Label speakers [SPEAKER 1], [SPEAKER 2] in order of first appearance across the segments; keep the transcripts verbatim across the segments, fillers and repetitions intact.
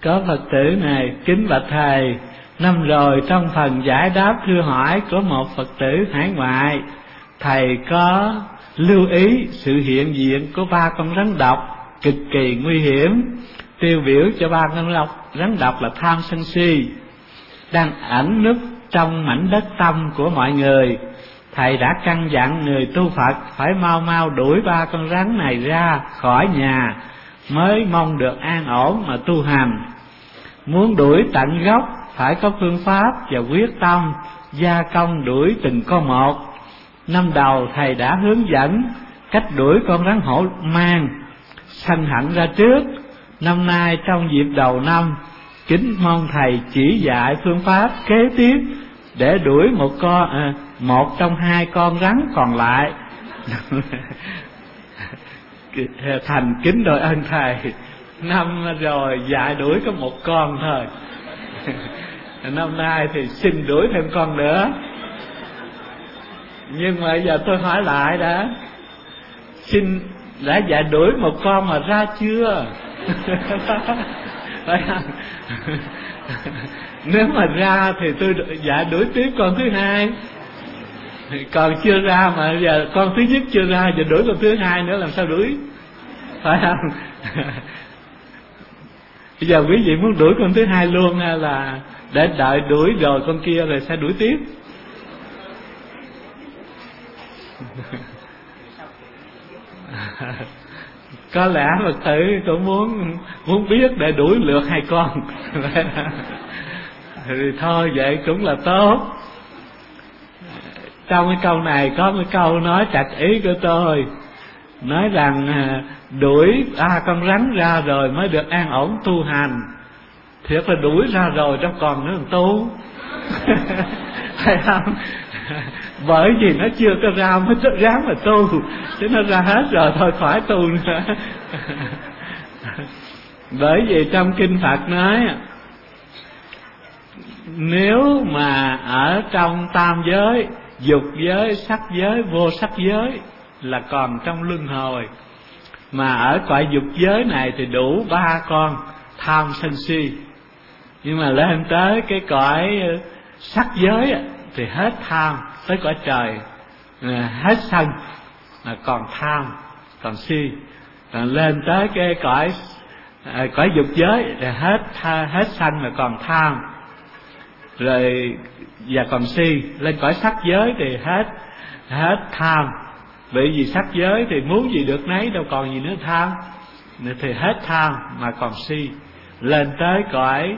[SPEAKER 1] Có Phật tử này: kính bạch thầy, năm rồi trong phần giải đáp thư hỏi của một Phật tử hải ngoại, thầy có lưu ý sự hiện diện của ba con rắn độc cực kỳ nguy hiểm, tiêu biểu cho ba con độc, rắn độc là tham sân si, đang ẩn núp trong mảnh đất tâm của mọi người. Thầy đã căn dặn người tu Phật phải mau mau đuổi ba con rắn này ra khỏi nhà mới mong được an ổn mà tu hành. Muốn đuổi tận gốc phải có phương pháp và quyết tâm gia công đuổi từng con một. Năm đầu thầy đã hướng dẫn cách đuổi con rắn hổ mang sanh hạnh ra trước. Năm nay trong dịp đầu năm, kính mong thầy chỉ dạy phương pháp kế tiếp để đuổi một con à, một trong hai con rắn còn lại. Thành kính đội ơn thầy, năm rồi dạy đuổi có một con thôi, năm nay thì xin đuổi thêm con nữa. Nhưng mà giờ tôi hỏi lại đã, xin đã dạy đuổi một con mà ra chưa? Nếu mà ra thì tôi dạy đuổi tiếp con thứ hai, còn chưa ra mà giờ con thứ nhất chưa ra, giờ đuổi con thứ hai nữa làm sao đuổi, phải không? Bây giờ quý vị muốn đuổi con thứ hai luôn hay là để đợi đuổi rồi con kia rồi sẽ đuổi tiếp? Có lẽ Phật tử cũng muốn muốn biết để đuổi lượt hai con. Thì thôi vậy cũng là tốt. Trong cái câu này có một câu nói trật ý của tôi, nói rằng đuổi ba con rắn ra rồi mới được an ổn tu hành. Thiệt là đuổi ra rồi đâu còn nữa tu. Phải không? Bởi vì nó chưa có ra mới ráng mà tu, chứ nó ra hết rồi thôi khỏi tu nữa. Bởi vì trong kinh Phật nói, nếu mà ở trong tam giới, dục giới, sắc giới, vô sắc giới là còn trong luân hồi, mà ở cõi dục giới này thì đủ ba con tham sân si. Nhưng mà lên tới cái cõi sắc giới thì hết tham, tới cõi trời hết sân mà còn tham, còn si. Còn lên tới cái cõi cõi dục giới thì hết hết sân mà còn tham, rồi và còn si. Lên cõi sắc giới thì hết hết tham, bởi vì sắc giới thì muốn gì được nấy, đâu còn gì nữa tham, thì hết tham mà còn si. Lên tới cõi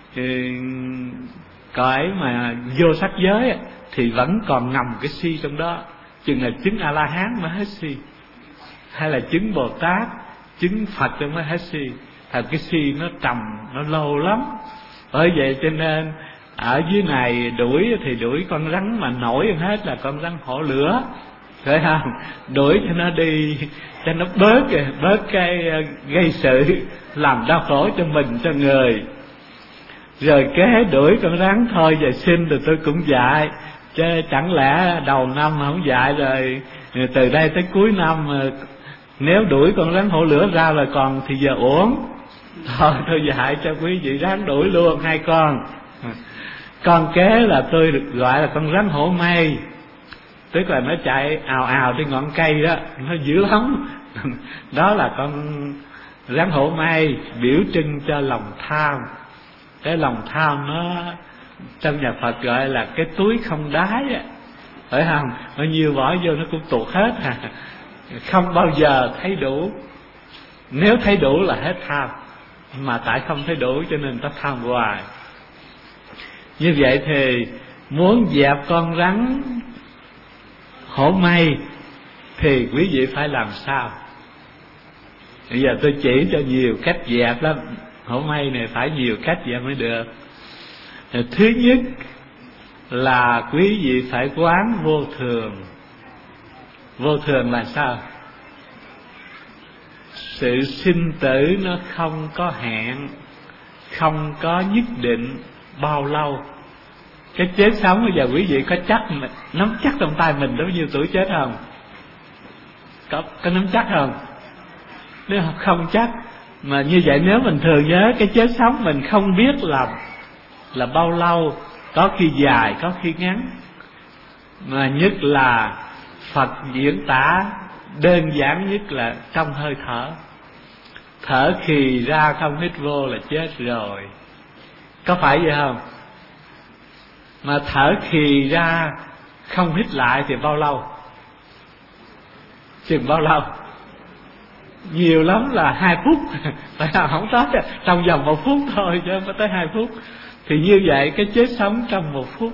[SPEAKER 1] cõi mà vô sắc giới thì vẫn còn ngầm cái si trong đó, chừng là chứng A La Hán mới hết si, hay là chứng Bồ Tát, chứng Phật cho mới hết si. Thật cái si nó trầm, nó lâu lắm. Bởi vậy cho nên ở dưới này đuổi thì đuổi con rắn mà nổi hết là con rắn hổ lửa, phải không? Đuổi cho nó đi, cho nó bớt bớt cái gây sự làm đau khổ cho mình, cho người. Rồi kế đuổi con rắn thôi giờ xin thì tôi cũng dạy, chứ chẳng lẽ đầu năm không dạy rồi từ đây tới cuối năm nếu đuổi con rắn hổ lửa ra rồi còn thì giờ uổng. Thôi tôi dạy cho quý vị ráng đuổi luôn hai con. Con kế là tôi được gọi là con rắn hổ mây, tức là nó chạy ào ào trên ngọn cây đó, nó dữ lắm. Đó là con rắn hổ mây biểu trưng cho lòng tham. Cái lòng tham nó trong nhà Phật gọi là cái túi không đáy á, phải không? Bao nhiêu bỏ vô nó cũng tuột hết à, không bao giờ thấy đủ. Nếu thấy đủ là hết tham, mà tại không thấy đủ cho nên ta tham hoài. Như vậy thì muốn dẹp con rắn hổ mây thì quý vị phải làm sao? Bây giờ tôi chỉ cho nhiều cách dẹp lắm. Hổ mây này phải nhiều cách dẹp mới được. Thứ nhất là quý vị phải quán vô thường. Vô thường là sao? Sự sinh tử nó không có hẹn, không có nhất định bao lâu. Cái chết sống bây giờ quý vị có chắc, nắm chắc trong tay mình bao nhiêu tuổi chết không? Có, có nắm chắc không? Nếu không chắc, Mà như vậy nếu mình thường nhớ cái chết sống, mình không biết là là bao lâu, có khi dài, có khi ngắn. Mà nhất là Phật diễn tả đơn giản nhất là trong hơi thở. Thở khì ra không hít vô là chết rồi. Có phải vậy không? Mà thở khì ra không hít lại thì bao lâu? Chừng bao lâu? Nhiều lắm là hai phút. Tại sao không tới? Trong vòng một phút thôi chứ không có tới hai phút. Thì như vậy cái chết sống trong một phút,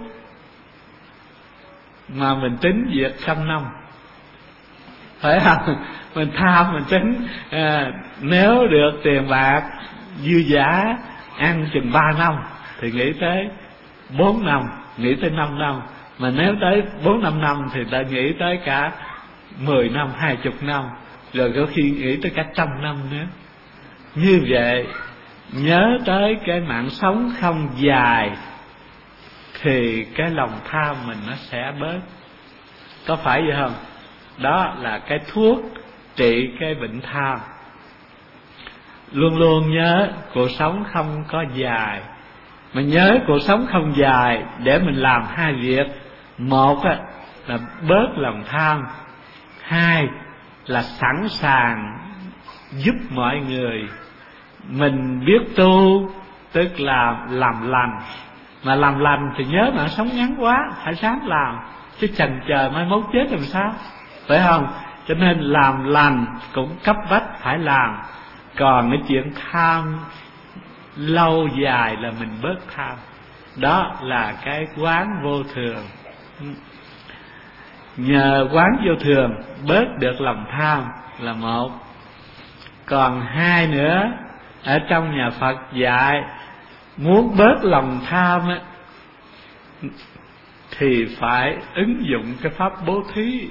[SPEAKER 1] mà mình tính việc trăm năm, phải không? Mình tham mình tính à, nếu được tiền bạc dư dả ăn chừng ba năm thì nghĩ tới bốn năm, nghĩ tới năm năm. Mà nếu tới bốn năm năm thì ta nghĩ tới cả mười năm, hai chục năm, rồi có khi nghĩ tới cả trăm năm nữa. Như vậy nhớ tới cái mạng sống không dài thì cái lòng tham mình nó sẽ bớt. Có phải vậy không? Đó là cái thuốc trị cái bệnh tham. Luôn luôn nhớ cuộc sống không có dài. Mà nhớ cuộc sống không dài để mình làm hai việc. Một là bớt lòng tham, hai là sẵn sàng giúp mọi người. Mình biết tu tức là làm lành. Mà làm lành thì nhớ mà sống ngắn quá, phải dám làm, chứ chần chờ mai mốt chết làm sao, phải không? Cho nên làm lành cũng cấp bách phải làm. Còn cái chuyện tham lâu dài là mình bớt tham. Đó là cái quán vô thường. Nhờ quán vô thường bớt được lòng tham là một. Còn hai nữa, ở trong nhà Phật dạy muốn bớt lòng tham á, thì phải ứng dụng cái pháp bố thí.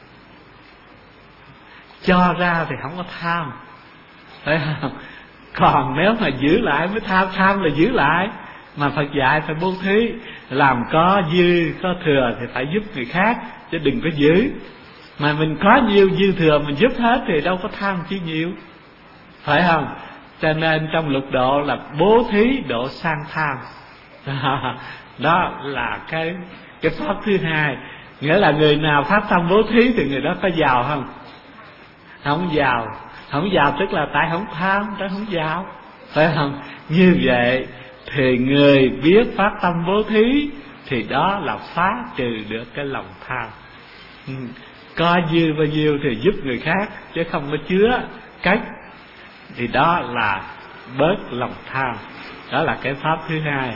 [SPEAKER 1] Cho ra thì không có tham, phải không? Còn nếu mà giữ lại mới tham, tham là giữ lại. Mà Phật dạy phải bố thí, làm có dư có thừa thì phải giúp người khác, chứ đừng có giữ. Mà mình có nhiều dư thừa mình giúp hết thì đâu có tham chi nhiều, phải không? Cho nên trong lục độ là bố thí độ sang tham. Đó là cái cái pháp thứ hai. Nghĩa là người nào phát tâm bố thí thì người đó có giàu không? Không giàu. Không giàu tức là tại không tham, tại không giàu, phải không? Như vậy thì người biết phát tâm bố thí thì đó là phá trừ được cái lòng tham. Ừ. Có dư bao nhiêu thì giúp người khác, chứ không có chứa cách, thì đó là bớt lòng tham. Đó là cái pháp thứ hai.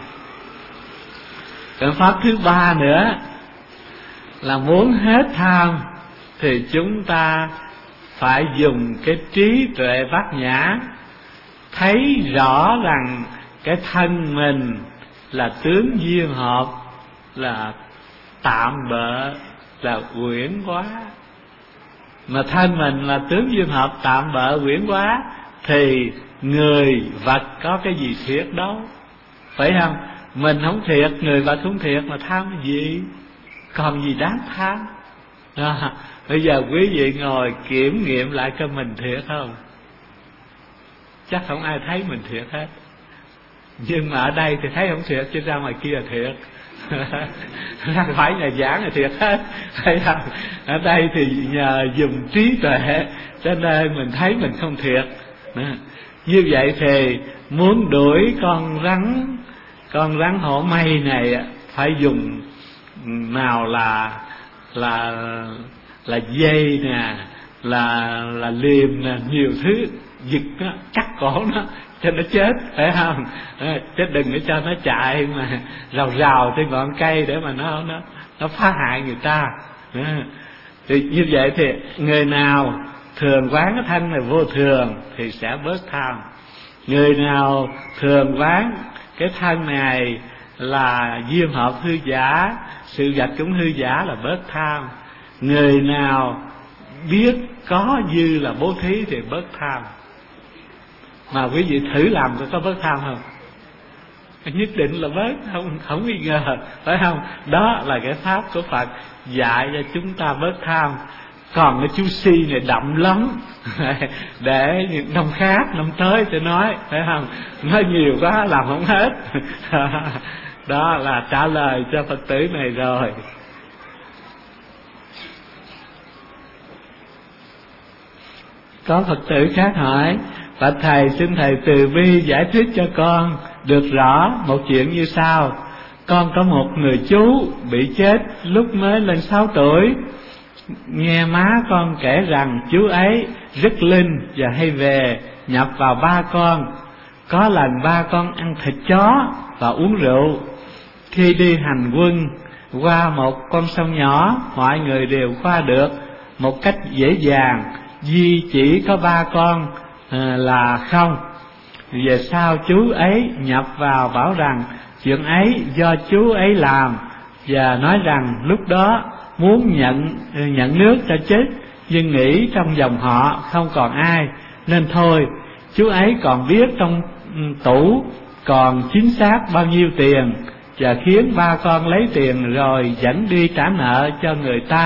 [SPEAKER 1] Cái pháp thứ ba nữa là muốn hết tham thì chúng ta phải dùng cái trí tuệ bát nhã, thấy rõ rằng cái thân mình là tướng duyên hợp, là tạm bợ, là uyển quá. Mà thân mình là tướng duyên hợp, tạm bợ, uyển quá thì người vật có cái gì thiệt đâu, phải không? Mình không thiệt, người vật không thiệt, mà tham cái gì? Còn gì đáng tham? À, bây giờ quý vị ngồi kiểm nghiệm lại cho mình thiệt không? Chắc không ai thấy mình thiệt hết. Nhưng mà ở đây thì thấy không thiệt, chứ ra ngoài kia là thiệt. Ra khỏi nhà giảng là thiệt hết, thấy không? Ở đây thì nhờ dùng trí tuệ cho nên mình thấy mình không thiệt. Như vậy thì muốn đuổi con rắn, con rắn hổ mây này phải dùng nào là là là dây nè, là là liềm nè, nhiều thứ giật nó, cắt cổ nó cho nó chết, phải không? À, chứ đừng để cho nó chạy mà rào rào trên ngọn cây để mà nó nó nó phá hại người ta. À, thì như vậy thì người nào thường quán cái thân này vô thường thì sẽ bớt tham. Người nào thường quán cái thân này là duyên hợp hư giả, sự vật cũng hư giả là bớt tham. Người nào biết có dư là bố thí thì bớt tham. Mà quý vị thử làm có bớt tham không? Nhất định là bớt, không không nghi ngờ, phải không? Đó là cái pháp của Phật dạy cho chúng ta bớt tham. còn cái chú Si này đậm lắm để năm khác năm tới tôi nói, phải không? Nói nhiều quá làm không hết. Đó là trả lời cho Phật tử này rồi. Có Phật tử khác hỏi: bạch thầy, xin thầy từ bi giải thích cho con được rõ một chuyện như sau. Con có một người chú bị chết lúc mới lên sáu tuổi. Nghe má con kể rằng chú ấy rất linh và hay về nhập vào ba con. Có lần ba con ăn thịt chó và uống rượu. Khi đi hành quân qua một con sông nhỏ, mọi người đều qua được một cách dễ dàng, duy chỉ có ba con à, là không. Về sau chú ấy nhập vào bảo rằng chuyện ấy do chú ấy làm, và nói rằng lúc đó muốn nhận nhận nước cho chết, nhưng nghĩ trong dòng họ không còn ai, nên thôi. Chú ấy còn biết trong tủ còn chính xác bao nhiêu tiền, và khiến ba con lấy tiền rồi dẫn đi trả nợ cho người ta.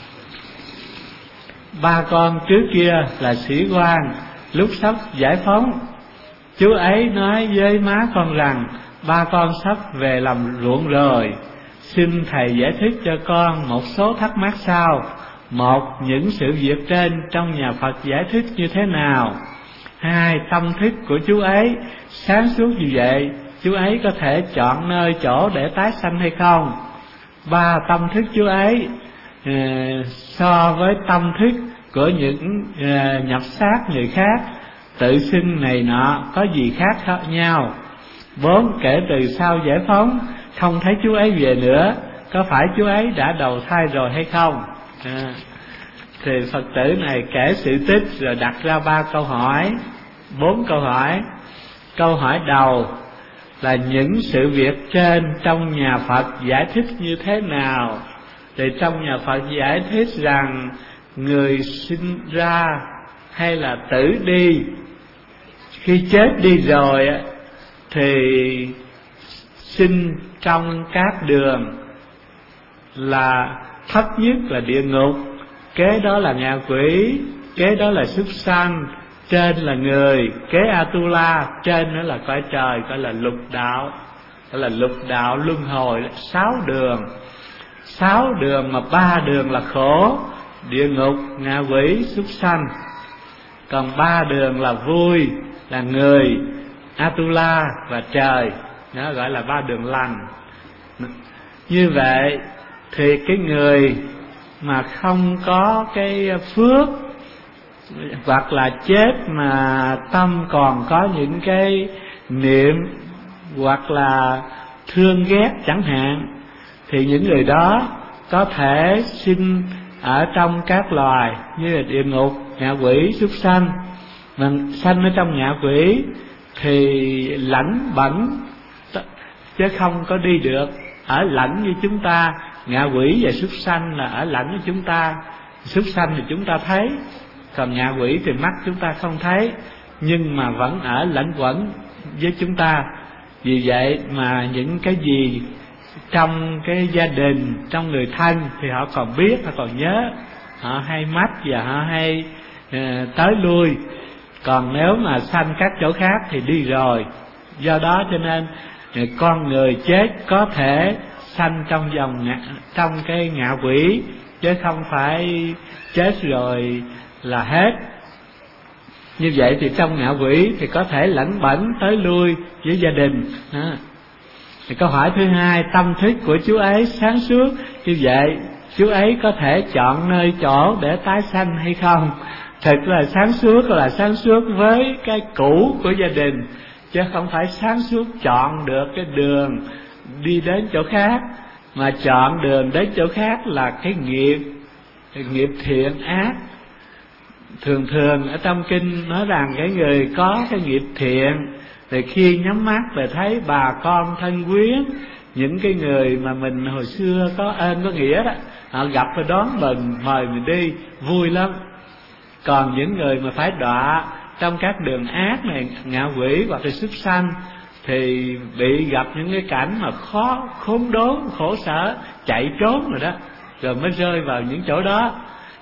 [SPEAKER 1] Ba con trước kia là sĩ quan, lúc sắp giải phóng, chú ấy nói với má con rằng ba con sắp về làm ruộng rồi. Xin thầy giải thích cho con một số thắc mắc sau. Một, những sự việc trên trong nhà Phật giải thích như thế nào? Hai, tâm thức của chú ấy sáng suốt như vậy, chú ấy có thể chọn nơi chỗ để tái sanh hay không? Ba, tâm thức chú ấy uh, so với tâm thức của những uh, nhập xác người khác tự sinh này nọ có gì khác nhau? Bốn, kể từ sau giải phóng không thấy chú ấy về nữa, có phải chú ấy đã đầu thai rồi hay không? À, thì Phật tử này kể sự tích rồi đặt ra ba câu hỏi, bốn câu hỏi. Câu hỏi đầu là những sự việc trên trong nhà Phật giải thích như thế nào? Thì trong nhà Phật giải thích rằng người sinh ra hay là tử đi, khi chết đi rồi thì sinh trong các đường là thấp nhất là địa ngục, kế đó là ngạ quỷ, kế đó là súc sanh, trên là người, kế Atula, trên nữa là cõi trời, gọi là lục đạo, gọi là lục đạo luân hồi, sáu đường. Sáu đường mà ba đường là khổ, địa ngục, ngạ quỷ, súc sanh. Còn ba đường là vui, là người, Atula và trời, nó gọi là ba đường lành. Như vậy thì cái người mà không có cái phước, hoặc là chết mà tâm còn có những cái niệm hoặc là thương ghét chẳng hạn, thì những người đó có thể sinh ở trong các loài như là địa ngục, ngạ quỷ, súc sanh. Mà sanh ở trong ngạ quỷ thì lãnh bẩn chứ không có đi được, ở lãnh như chúng ta. Ngạ quỷ và súc sanh là ở lãnh như chúng ta. Súc sanh thì chúng ta thấy, còn ngạ quỷ thì mắt chúng ta không thấy, nhưng mà vẫn ở lãnh quẩn với chúng ta. Vì vậy mà những cái gì trong cái gia đình, trong người thân thì họ còn biết, họ còn nhớ, họ hay mắt và họ hay uh, tới lui. Còn nếu mà sanh các chỗ khác thì đi rồi. Do đó cho nên con người chết có thể sanh trong vòng ngạ, trong cái ngạ quỷ, chứ không phải chết rồi là hết. Như vậy thì trong ngạ quỷ thì có thể lãnh bẩn tới lui với gia đình. Đó. Thì câu hỏi thứ hai, tâm thức của chú ấy sáng suốt như vậy, chú ấy có thể chọn nơi chỗ để tái sanh hay không? Thật là sáng suốt là sáng suốt với cái cũ của gia đình, chứ không phải sáng suốt chọn được cái đường đi đến chỗ khác. Mà chọn đường đến chỗ khác là cái nghiệp, cái nghiệp thiện ác. Thường thường ở trong kinh nói rằng cái người có cái nghiệp thiện thì khi nhắm mắt về thấy bà con thân quyến, những cái người mà mình hồi xưa có ơn có nghĩa đó, họ gặp và đón mình, mời mình đi, vui lắm. Còn những người mà phải đọa trong các đường ác này, ngạ quỷ hoặc là súc sanh, thì bị gặp những cái cảnh mà khó, khốn đốn, khổ sở, chạy trốn rồi đó, rồi mới rơi vào những chỗ đó.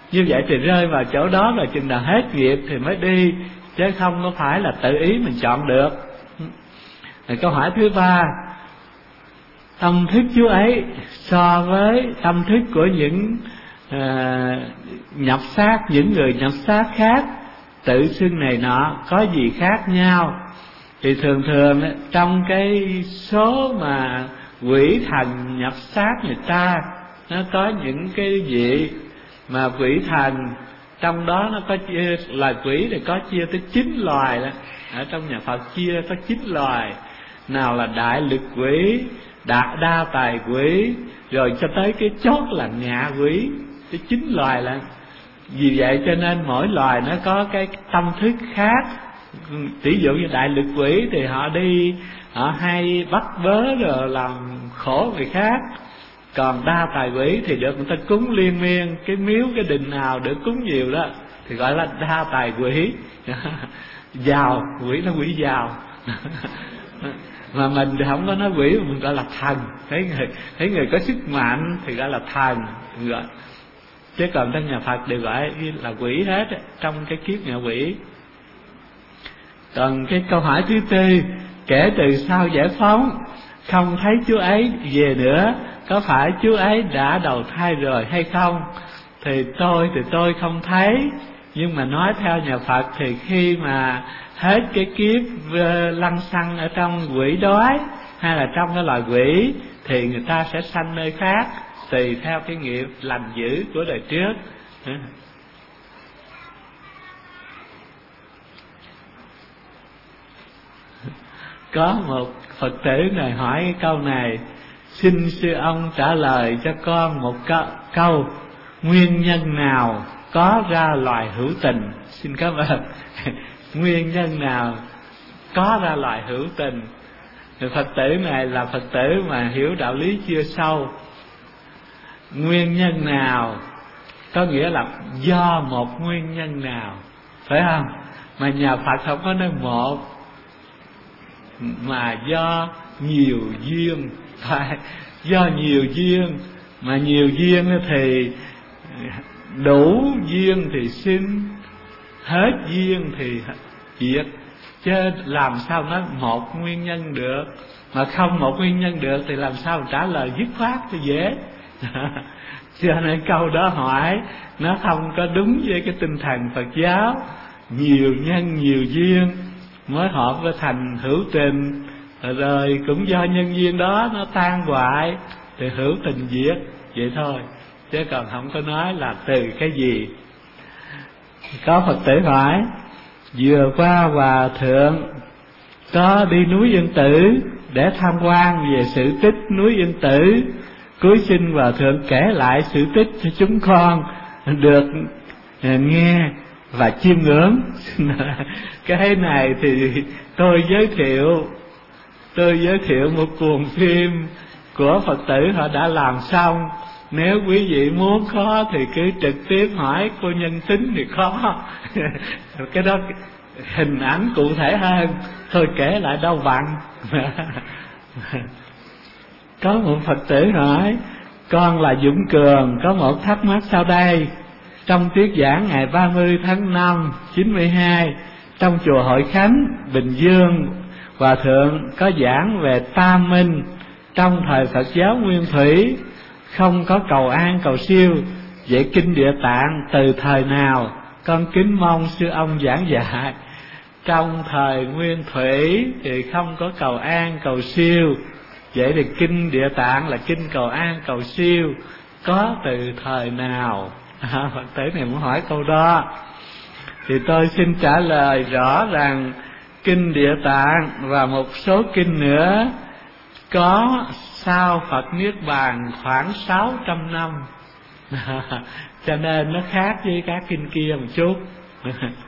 [SPEAKER 1] Như vậy thì rơi vào chỗ đó rồi, chừng nào hết nghiệp thì mới đi, chứ không có phải là tự ý mình chọn được. Rồi câu hỏi thứ ba, tâm thức chú ấy so với tâm thức của những à, nhập xác, những người nhập xác khác tự xưng này nọ có gì khác nhau? Thì thường thường trong cái số mà quỷ thần nhập xác người ta, nó có những cái vị mà quỷ thần trong đó nó có chia, loài quỷ thì có chia tới chín loài đó. Ở trong nhà Phật chia có chín loài, nào là đại lực quỷ, đa, đa tài quỷ, rồi cho tới cái chót là ngạ quỷ, cái chín loài là. Vì vậy cho nên mỗi loài nó có cái tâm thức khác. Ví dụ như đại lực quỷ thì họ đi, họ hay bắt bớ rồi làm khổ người khác. Còn đa tài quỷ thì được người ta cúng liên miên, cái miếu cái đình nào được cúng nhiều đó thì gọi là đa tài quỷ. Giàu, quỷ nó quỷ giàu. Mà mình thì không có nói quỷ, mà mình gọi là thần. Thấy người, thấy người có sức mạnh thì gọi là thần, gọi. Chứ còn trong nhà Phật đều gọi là quỷ hết trong cái kiếp ngạ quỷ. Còn cái câu hỏi thứ tư, kể từ sau giải phóng không thấy chú ấy về nữa, có phải chú ấy đã đầu thai rồi hay không? Thì tôi thì tôi không thấy, nhưng mà nói theo nhà Phật thì khi mà hết cái kiếp lăng xăng ở trong quỷ đói hay là trong cái loài quỷ thì người ta sẽ sanh nơi khác, tùy theo cái nghiệp lành dữ của đời trước. Có một Phật tử này hỏi cái câu này, xin sư ông trả lời cho con một câu, nguyên nhân nào có ra loài hữu tình? Xin cảm ơn. Nguyên nhân nào có ra loài hữu tình? Phật tử này là Phật tử mà hiểu đạo lý chưa sâu. Nguyên nhân nào có nghĩa là do một nguyên nhân nào, phải không? Mà nhà Phật không có nói một, mà do nhiều duyên. Phải, do nhiều duyên. Mà nhiều duyên thì đủ duyên thì sinh, hết duyên thì diệt. Chứ làm sao nói một nguyên nhân được? Mà không một nguyên nhân được thì làm sao trả lời dứt khoát thì dễ. Cho nên câu đó hỏi nó không có đúng với cái tinh thần Phật giáo. Nhiều nhân nhiều duyên mới hợp với thành hữu tình, rồi cũng do nhân duyên đó nó tan hoại thì hữu tình diệt, vậy thôi, chứ còn không có nói là từ cái gì. Có Phật tử hỏi, vừa qua Hòa Thượng có đi núi Yên Tử để tham quan về sự tích núi Yên Tử, cuối xin Hòa Thượng kể lại sự tích cho chúng con được nghe và chiêm ngưỡng. Cái này thì tôi giới thiệu tôi giới thiệu một cuộn phim của Phật tử họ đã làm xong. Nếu quý vị muốn có thì cứ trực tiếp hỏi cô Nhân Tính thì có. Cái đó hình ảnh cụ thể hơn, thôi kể lại đâu bằng. Có một Phật tử hỏi, con là Dũng Cường, có một thắc mắc sau đây. Trong thuyết giảng ngày ba mươi tháng năm chín mươi hai trong chùa Hội Khánh, Bình Dương, Hòa Thượng có giảng về tam minh trong thời Phật giáo Nguyên Thủy, không có cầu an cầu siêu. Vậy kinh Địa Tạng từ thời nào? Con kính mong sư ông giảng dạy. Trong thời Nguyên Thủy thì không có cầu an cầu siêu. Vậy thì kinh Địa Tạng là kinh cầu an cầu siêu, có từ thời nào? À, Phật tử này muốn hỏi câu đó. Thì tôi xin trả lời rõ rằng kinh Địa Tạng và một số kinh nữa có sau Phật Niết Bàn khoảng sáu trăm năm. Cho nên nó khác với các kinh kia một chút.